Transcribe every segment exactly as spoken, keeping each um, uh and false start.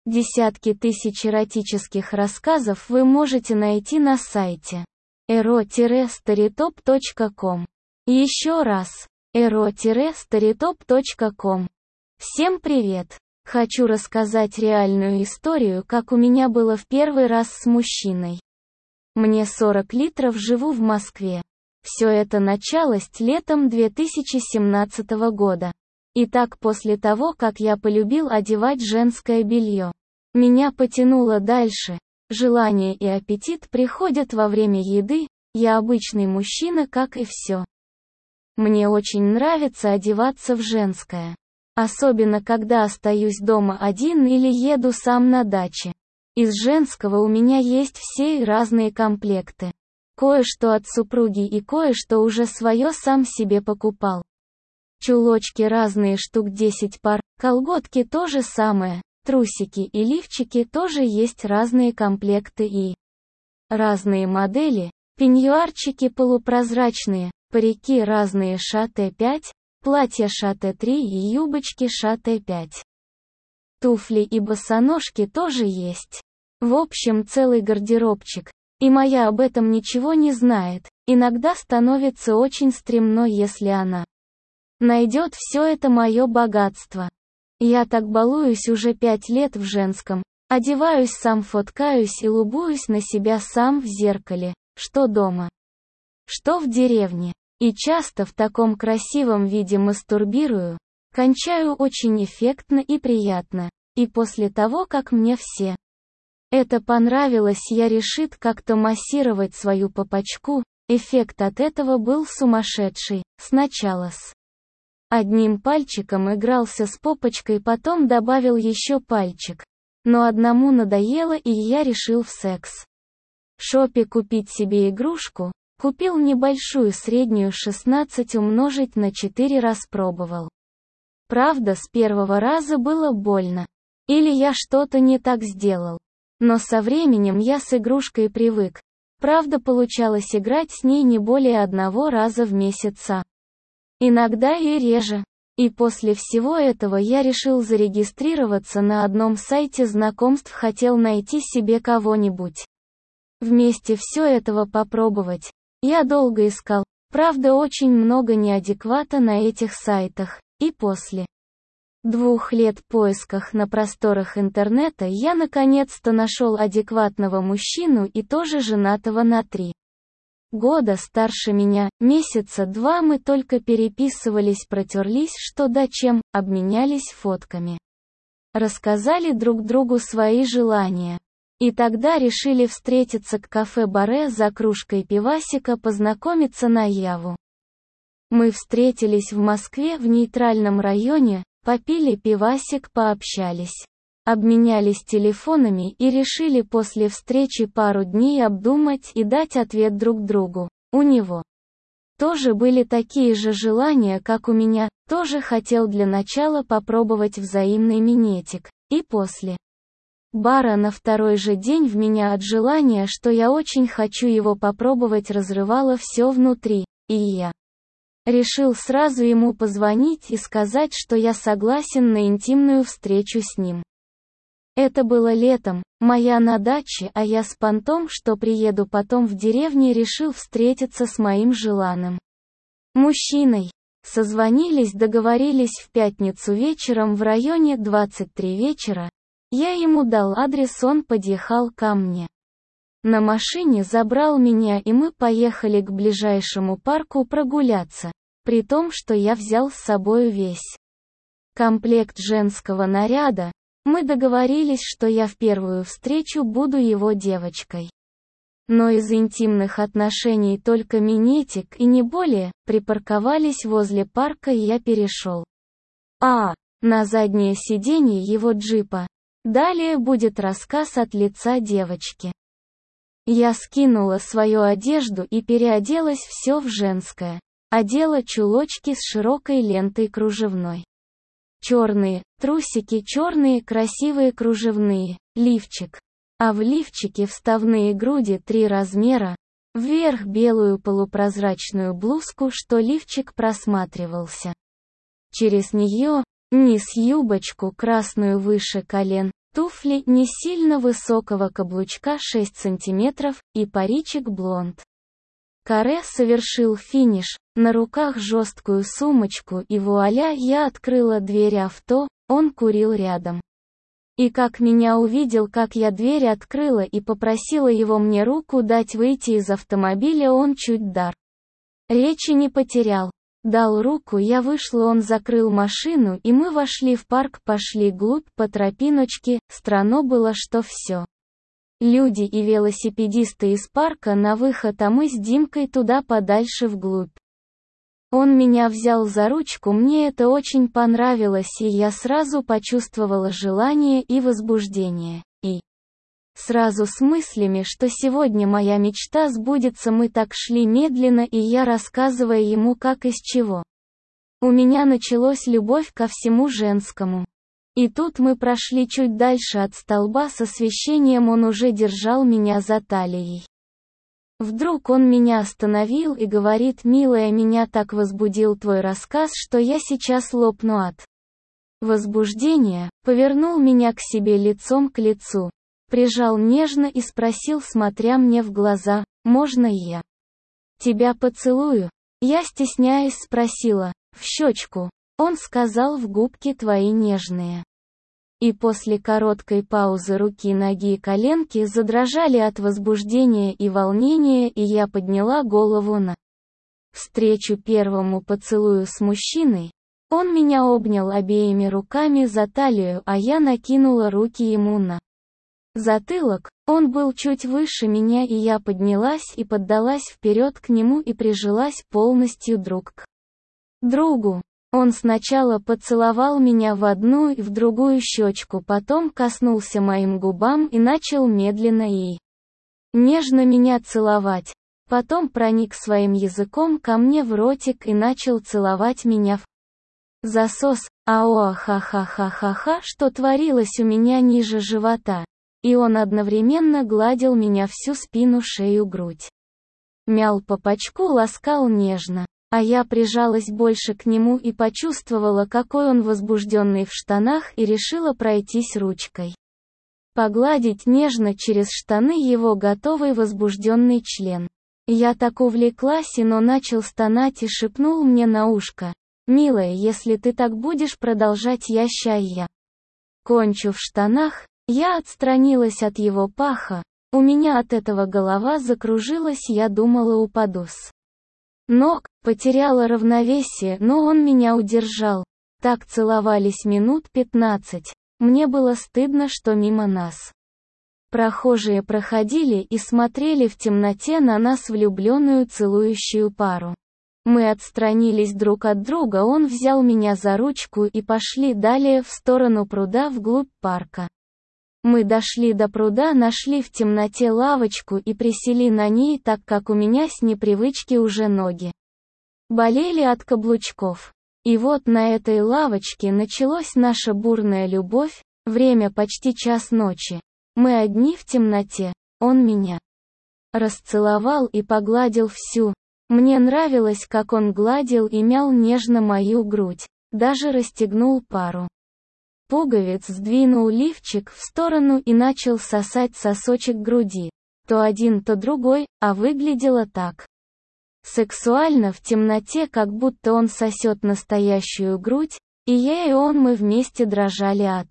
Десятки тысяч эротических рассказов вы можете найти на сайте эро старитоп точка ком. Еще раз, эро старитоп точка ком. Всем привет! Хочу рассказать реальную историю, как у меня было в первый раз с мужчиной. Мне сорок литров, живу в Москве. Все это началось летом две тысячи семнадцатого года. Итак, после того, как я полюбил одевать женское белье, меня потянуло дальше. Желание и аппетит приходят во время еды, я обычный мужчина, как и все. Мне очень нравится одеваться в женское. Особенно когда остаюсь дома один или еду сам на даче. Из женского у меня есть все разные комплекты. Кое-что от супруги и кое-что уже свое сам себе покупал. Чулочки разные штук десять пар, колготки то же самое, трусики и лифчики тоже есть разные комплекты и разные модели, пеньюарчики полупрозрачные, парики разные шат пять, платья шат три и юбочки шат пять. Туфли и босоножки тоже есть. В общем, целый гардеробчик. И моя об этом ничего не знает, иногда становится очень стремно, если она найдет все это мое богатство. Я так балуюсь уже пять лет в женском, одеваюсь сам, фоткаюсь и лубуюсь на себя сам в зеркале, что дома, что в деревне. И часто в таком красивом виде мастурбирую, кончаю очень эффектно и приятно. И после того, как мне все это понравилось, я решит как-то массировать свою попочку, эффект от этого был сумасшедший, сначала с одним пальчиком игрался с попочкой, потом добавил еще пальчик. Но одному надоело, и я решил в секс шопе купить себе игрушку, купил небольшую среднюю шестнадцать умножить на четыре, распробовал. Правда, с первого раза было больно. Или я что-то не так сделал. Но со временем я с игрушкой привык. Правда, получалось играть с ней не более одного раза в месяц. Иногда и реже. И после всего этого я решил зарегистрироваться на одном сайте знакомств, хотел найти себе кого-нибудь. Вместе все этого попробовать. Я долго искал, правда очень много неадеквата на этих сайтах, и после двух лет поисках на просторах интернета я наконец-то нашел адекватного мужчину и тоже женатого на три года старше меня, месяца два мы только переписывались, протерлись что да чем, обменялись фотками. Рассказали друг другу свои желания. И тогда решили встретиться к кафе-баре за кружкой пивасика, познакомиться наяву. Мы встретились в Москве в нейтральном районе, попили пивасик, пообщались. Обменялись телефонами и решили после встречи пару дней обдумать и дать ответ друг другу. У него тоже были такие же желания, как у меня, тоже хотел для начала попробовать взаимный минетик, и после бара на второй же день в меня от желания, что я очень хочу его попробовать, разрывало все внутри, и я решил сразу ему позвонить и сказать, что я согласен на интимную встречу с ним. Это было летом, моя на даче, а я с понтом, что приеду потом в деревне, решил встретиться с моим желанным мужчиной. Созвонились, договорились в пятницу вечером в районе двадцать три вечера. Я ему дал адрес, он подъехал ко мне. На машине забрал меня, и мы поехали к ближайшему парку прогуляться, при том, что я взял с собой весь комплект женского наряда. Мы договорились, что я в первую встречу буду его девочкой. Но из интимных отношений только минетик и не более. Припарковались возле парка, и я перешел А. на заднее сиденье его джипа. Далее будет рассказ от лица девочки. Я скинула свою одежду и переоделась все в женское. Одела чулочки с широкой лентой кружевной. Черные, трусики черные, красивые кружевные, лифчик. А в лифчике вставные груди три размера, вверх белую полупрозрачную блузку, что лифчик просматривался. Через нее, низ юбочку красную выше колен, Туфли не сильно высокого каблучка шесть сантиметров, и паричек блонд. Каре совершил финиш, на руках жесткую сумочку, и вуаля, я открыла дверь авто, он курил рядом. И как меня увидел, как я дверь открыла и попросила его мне руку дать выйти из автомобиля, он чуть дар речи не потерял. Дал руку, я вышла, он закрыл машину, и мы вошли в парк, пошли глубь по тропиночке, странно было, что все. Люди и велосипедисты из парка на выход, а мы с Димкой туда подальше вглубь. Он меня взял за ручку, мне это очень понравилось, и я сразу почувствовала желание и возбуждение, и сразу с мыслями, что сегодня моя мечта сбудется. Мы так шли медленно, и я рассказывая ему как из чего у меня началась любовь ко всему женскому. И тут мы прошли чуть дальше от столба с освещением, он уже держал меня за талией. Вдруг он меня остановил и говорит: «Милая, меня так возбудил твой рассказ, что я сейчас лопну от возбуждения», повернул меня к себе лицом к лицу, прижал нежно и спросил, смотря мне в глаза: «Можно я тебя поцелую?» Я, стесняясь, спросила: «В щечку?» Он сказал: «В губки твои нежные». И после короткой паузы руки, ноги и коленки задрожали от возбуждения и волнения, и я подняла голову на встречу первому поцелую с мужчиной. Он меня обнял обеими руками за талию, а я накинула руки ему на затылок. Он был чуть выше меня, и я поднялась и поддалась вперед к нему и прижилась полностью друг к другу. Он сначала поцеловал меня в одну и в другую щечку, потом коснулся моим губам и начал медленно и нежно меня целовать. Потом проник своим языком ко мне в ротик и начал целовать меня в засос. Аоа, ха-ха-ха-ха-ха, что творилось у меня ниже живота. И он одновременно гладил меня всю спину, шею, грудь. Мял по пачку, ласкал нежно. А я прижалась больше к нему и почувствовала, какой он возбужденный в штанах, и решила пройтись ручкой. Погладить нежно через штаны его готовый возбужденный член. Я так увлеклась, и он начал стонать и шепнул мне на ушко: «Милая, если ты так будешь продолжать, я ща я кончу в штанах». Я отстранилась от его паха, у меня от этого голова закружилась, я думала упаду с ног, потеряла равновесие, но он меня удержал. Так целовались минут пятнадцать. Мне было стыдно, что мимо нас прохожие проходили и смотрели в темноте на нас, влюбленную целующую пару. Мы отстранились друг от друга, он взял меня за ручку и пошли далее в сторону пруда, вглубь парка. Мы дошли до пруда, нашли в темноте лавочку и присели на ней, так как у меня с непривычки уже ноги болели от каблучков. И вот на этой лавочке началась наша бурная любовь. Время почти час ночи. Мы одни в темноте. Он меня расцеловал и погладил всю. Мне нравилось, как он гладил и мял нежно мою грудь. Даже расстегнул пару пуговиц, сдвинул лифчик в сторону и начал сосать сосочек груди. То один, то другой, а выглядело так сексуально в темноте, как будто он сосет настоящую грудь, и я и он, мы вместе дрожали от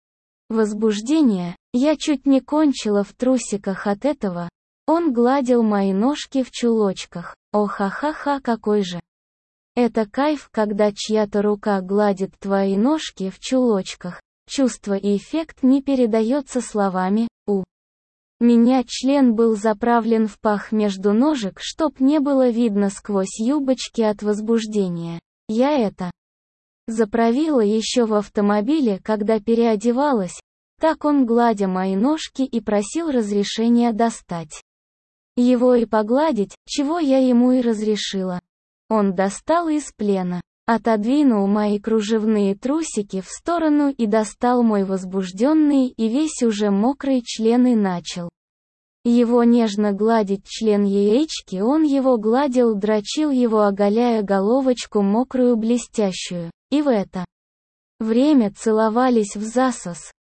возбуждения. Я чуть не кончила в трусиках от этого. Он гладил мои ножки в чулочках. О, ха-ха-ха, какой же это кайф, когда чья-то рука гладит твои ножки в чулочках. Чувство и эффект не передается словами. У меня член был заправлен в пах между ножек, чтоб не было видно сквозь юбочки от возбуждения. Я это заправила еще в автомобиле, когда переодевалась. Так он, гладя мои ножки, и просил разрешения достать его и погладить, чего я ему и разрешила. Он достал из плена, отодвинул мои кружевные трусики в сторону и достал мой возбужденный и весь уже мокрый член и начал его нежно гладить член яички. Он его гладил, дрочил его, оголяя головочку мокрую блестящую, и в это время целовались в засос.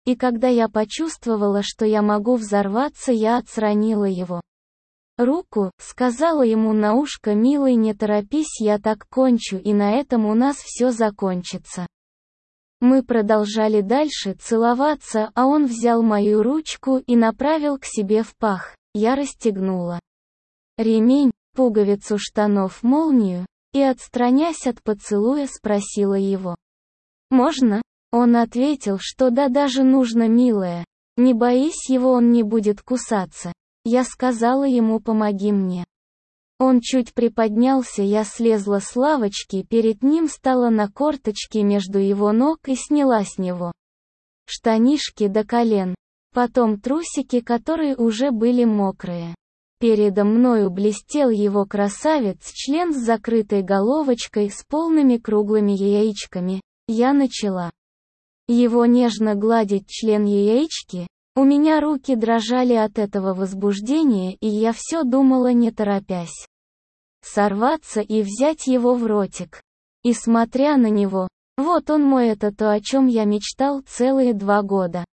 и когда я почувствовала, что я могу взорваться, я отстранила его руку, сказала ему на ушко: «Милый, не торопись, я так кончу, и на этом у нас все закончится». Мы продолжали дальше целоваться, а он взял мою ручку и направил к себе в пах. Я расстегнула ремень, пуговицу штанов, молнию, и, отстранясь от поцелуя, спросила его: «Можно?» Он ответил, что да, даже нужно, милая. Не боись его, он не будет кусаться. Я сказала ему: «Помоги мне». Он чуть приподнялся, я слезла с лавочки перед ним, стала на корточки между его ног и сняла с него штанишки до колен, потом трусики, которые уже были мокрые. Передо мною блестел его красавец-член с закрытой головочкой, с полными круглыми яичками. Я начала его нежно гладить член яички. У меня руки дрожали от этого возбуждения, и я все думала, не торопясь, сорваться и взять его в ротик. И смотря на него, вот он мой, это то, о чем я мечтал целые два года.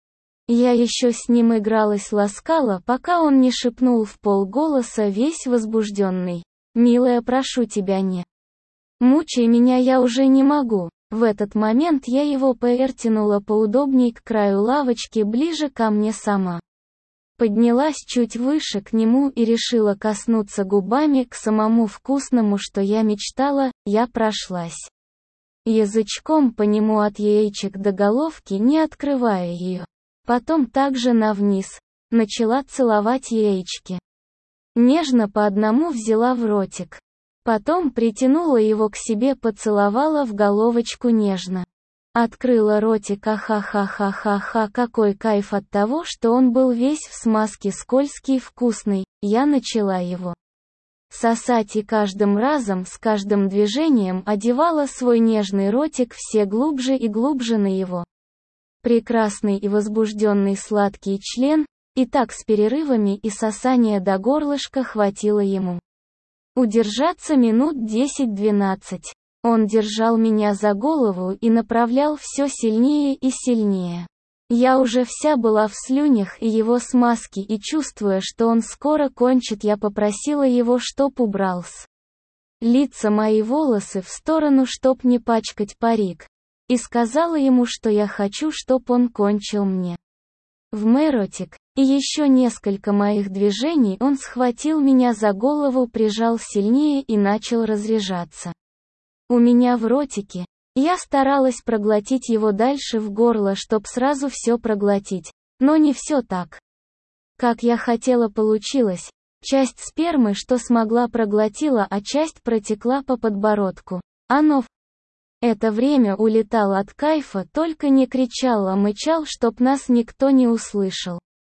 Я еще с ним игралась, ласкала, пока он не шепнул в полголоса, весь возбужденный: «Милая, прошу тебя, не мучай меня, я уже не могу». В этот момент я его повертянула поудобней к краю лавочки, ближе ко мне сама. Поднялась чуть выше к нему и решила коснуться губами к самому вкусному, что я мечтала. Я прошлась язычком по нему от яичек до головки, не открывая ее. Потом также навниз. Начала целовать яички. Нежно по одному взяла в ротик. Потом притянула его к себе, поцеловала в головочку нежно. Открыла ротик, аха-ха-ха-ха-ха, какой кайф от того, что он был весь в смазке, скользкий, вкусный. Я начала его сосать и каждым разом, с каждым движением одевала свой нежный ротик все глубже и глубже на его прекрасный и возбужденный сладкий член, и так с перерывами, и сосания до горлышка хватило ему удержаться минут десять-двенадцать. Он держал меня за голову и направлял все сильнее и сильнее. Я уже вся была в слюнях и его смазке, и чувствуя, что он скоро кончит, я попросила его, чтоб убрал с лица мои волосы в сторону, чтоб не пачкать парик, и сказала ему, что я хочу, чтоб он кончил мне в мой ротик. И еще несколько моих движений, он схватил меня за голову, прижал сильнее и начал разряжаться у меня в ротике. Я старалась проглотить его дальше в горло, чтоб сразу все проглотить, но не все так, как я хотела, получилось. Часть спермы, что смогла, проглотила, а часть протекла по подбородку. Оно в это время улетал от кайфа, только не кричал, а мычал, чтоб нас никто не услышал.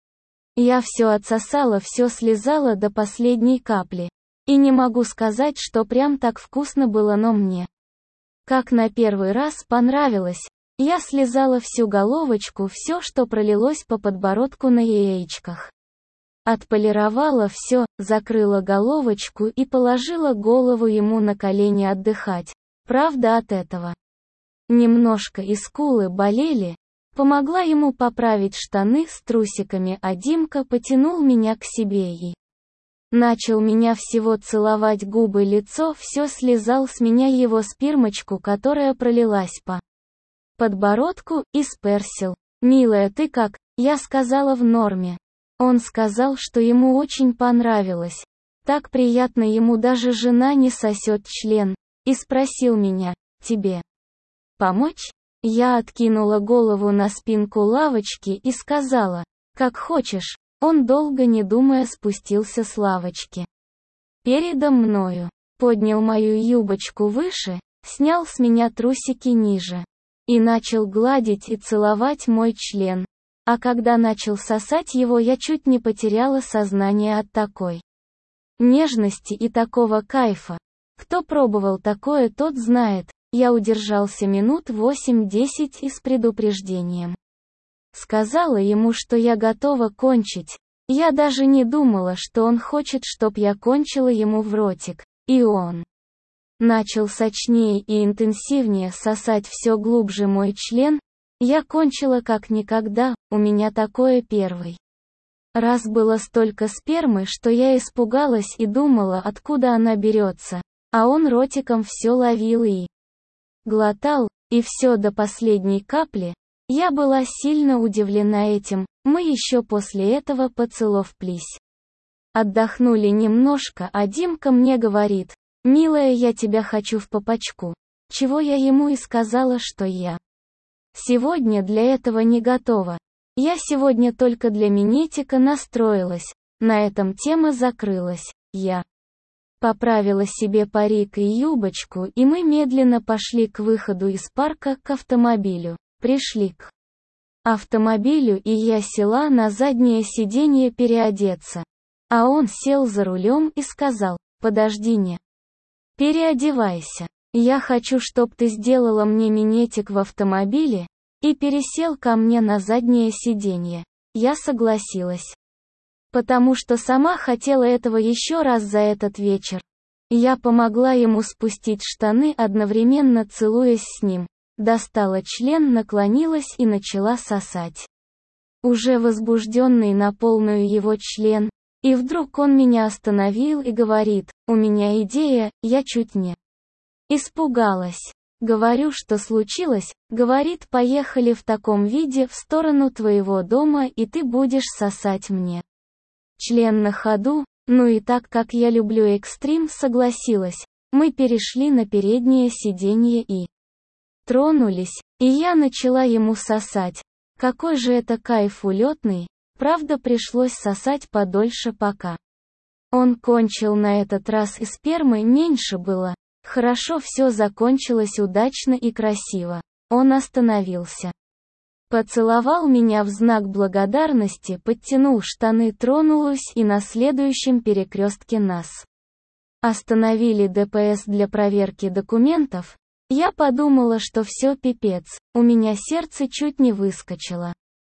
Я все отсосала, все слезала до последней капли. И не могу сказать, что прям так вкусно было, но мне, как на первый раз, понравилось. Я слезала всю головочку, все, что пролилось по подбородку на яичках. Отполировала все, закрыла головочку и положила голову ему на колени отдыхать. Правда, от этого немножко и скулы болели. Помогла ему поправить штаны с трусиками, а Димка потянул меня к себе и начал меня всего целовать, губы, лицо, все слезал с меня его спермочку, которая пролилась по подбородку, и сперсил. «Милая, ты как?» Я сказала: «В норме». Он сказал, что ему очень понравилось. Так приятно, ему даже жена не сосет член. И спросил меня: «Тебе помочь?» Я откинула голову на спинку лавочки и сказала: «Как хочешь». Он, долго не думая, спустился с лавочки передо мною, поднял мою юбочку выше, снял с меня трусики ниже и начал гладить и целовать мой член. А когда начал сосать его, я чуть не потеряла сознание от такой нежности и такого кайфа. Кто пробовал такое, тот знает. Я удержался минут восемь-десять и с предупреждением сказала ему, что я готова кончить. Я даже не думала, что он хочет, чтоб я кончила ему в ротик. И он начал сочнее и интенсивнее сосать все глубже мой член. Я кончила как никогда, у меня такое первый раз было столько спермы, что я испугалась и думала, откуда она берется, а он ротиком все ловил и глотал, и все до последней капли. Я была сильно удивлена этим, мы еще после этого поцеловались. Отдохнули немножко, а Димка мне говорит: «Милая, я тебя хочу в попочку». Чего я ему и сказала, что я сегодня для этого не готова. Я сегодня только для минетика настроилась. На этом тема закрылась. Я поправила себе парик и юбочку, и мы медленно пошли к выходу из парка к автомобилю. Пришли к автомобилю, и я села на заднее сиденье переодеться. А он сел за рулем и сказал: «Подожди, не переодевайся. Я хочу, чтоб ты сделала мне минетик в автомобиле», и пересел ко мне на заднее сиденье. Я согласилась, потому что сама хотела этого еще раз за этот вечер. Я помогла ему спустить штаны, одновременно целуясь с ним. Достала член, наклонилась и начала сосать. Уже возбужденный на полную его член. И вдруг он меня остановил и говорит: «У меня идея». Я чуть не испугалась. Говорю: «Что случилось?» Говорит: «Поехали в таком виде в сторону твоего дома, и ты будешь сосать мне член на ходу». Ну и так как я люблю экстрим, согласилась. Мы перешли на переднее сиденье и тронулись, и я начала ему сосать. Какой же это кайф улетный. Правда, пришлось сосать подольше, пока он кончил. На этот раз и спермы меньше было. Хорошо, все закончилось удачно и красиво. Он остановился, поцеловал меня в знак благодарности, подтянул штаны, тронулась, и на следующем перекрестке нас остановили ДПС для проверки документов. Я подумала, что все пипец, у меня сердце чуть не выскочило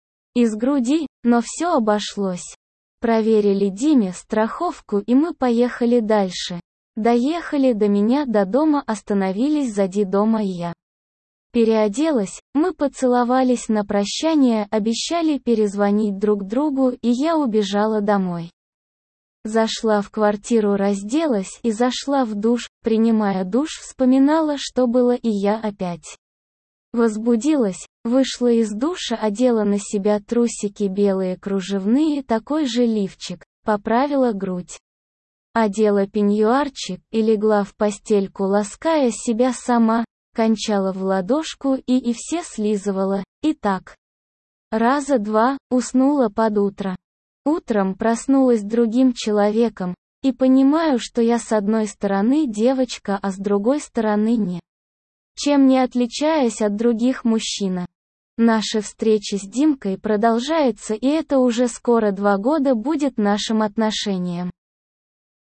из груди, но все обошлось. Проверили Диме страховку, и мы поехали дальше. Доехали до меня до дома, остановились сзади дома, и я переоделась, мы поцеловались на прощание, обещали перезвонить друг другу, и я убежала домой. Зашла в квартиру, разделась и зашла в душ. Принимая душ, вспоминала, что было, и я опять возбудилась. Вышла из душа, одела на себя трусики белые кружевные, такой же лифчик, поправила грудь, одела пеньюарчик и легла в постельку, лаская себя сама, кончала в ладошку и и все слизывала, и так раза два, уснула под утро. Утром проснулась другим человеком, и понимаю, что я с одной стороны девочка, а с другой стороны не чем не отличаясь от других мужчина. Наши встречи с Димкой продолжаются, и это уже скоро два года будет нашим отношениям.